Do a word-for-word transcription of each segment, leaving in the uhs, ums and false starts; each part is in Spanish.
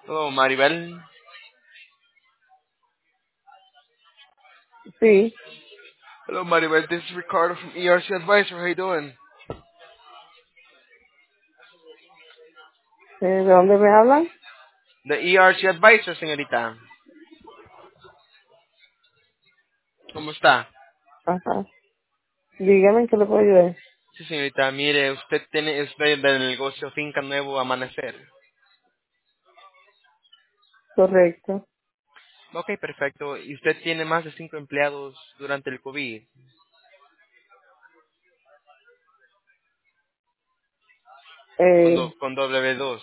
Hello, Maribel. Sí. Hello, Maribel. This is Ricardo from E R C Advisor. How you doing? Eh, ¿De dónde me hablan? The E R C Advisor, señorita. ¿Cómo está? Ajá. Dígame en qué le puedo ayudar. Sí, señorita. Mire, usted tiene es de- del negocio Finca Nuevo Amanecer. Correcto. Ok, perfecto. ¿Y usted tiene más de cinco empleados durante el COVID? Con, Eh, do- con W dos.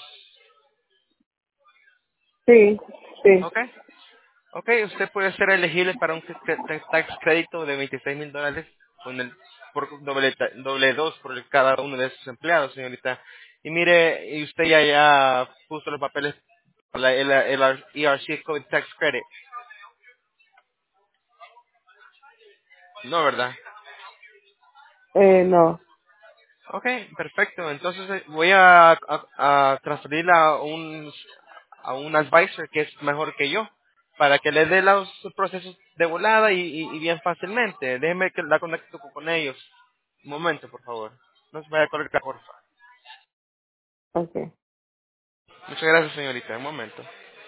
sí, sí. Ok. Ok, usted puede ser elegible para un c- c- tax crédito de veintiséis mil dólares con el, por doble, ta- doble dos por el- cada uno de sus empleados, señorita. Y mire, y usted ya, ya puso los papeles para la- el, el E R C COVID Tax Credit. No, ¿verdad? Eh, no. Ok, perfecto. Entonces eh, voy a, a, a transferirla a un, a un advisor que es mejor que yo para que le dé los procesos de volada y, y- y bien fácilmente. Déjeme que la conecto con ellos. Un momento, por favor. No se vaya a colgar, por favor. Okay. Muchas gracias, señorita. Un momento.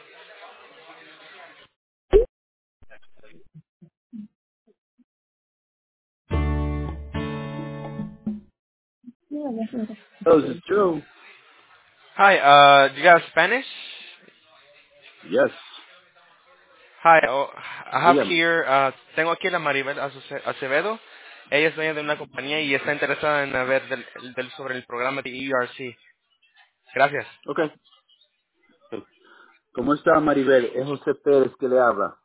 Oh, is it true? Hi, uh, do you got Spanish? Yes. Hi, oh, I have Dígame. here, uh, tengo aquí a la Maribel Ace- Acevedo. Ella es dueña de una compañía y está interesada en ver del, del- sobre el programa de E R C. Gracias. Okay. ¿Cómo está Maribel? Es José Pérez que le habla.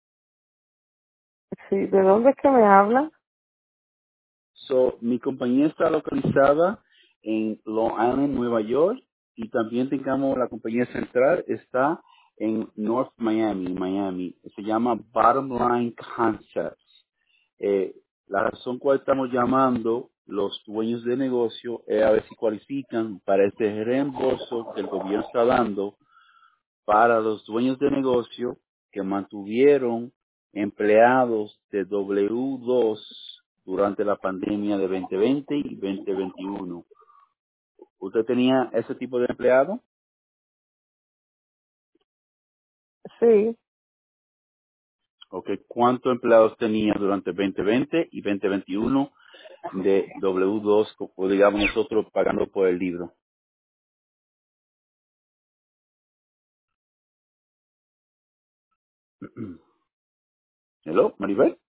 Sí, ¿de dónde es que me hablan? So, mi compañía está localizada en Long Island, Nueva York, y también tengamos la compañía central está en North Miami, Miami. Se llama Bottom Line Concepts. Eh, la razón cual estamos llamando los dueños de negocio es a ver si cualifican para este reembolso que el gobierno está dando para los dueños de negocio que mantuvieron empleados de W dos durante la pandemia de veinte veinte y veinte veintiuno. ¿Usted tenía ese tipo de empleado? Sí. ¿Ok? ¿Cuántos empleados tenía durante veinte veinte y veinte veintiuno de W dos, o digamos nosotros pagando por el libro? ¿Hello, Maribel?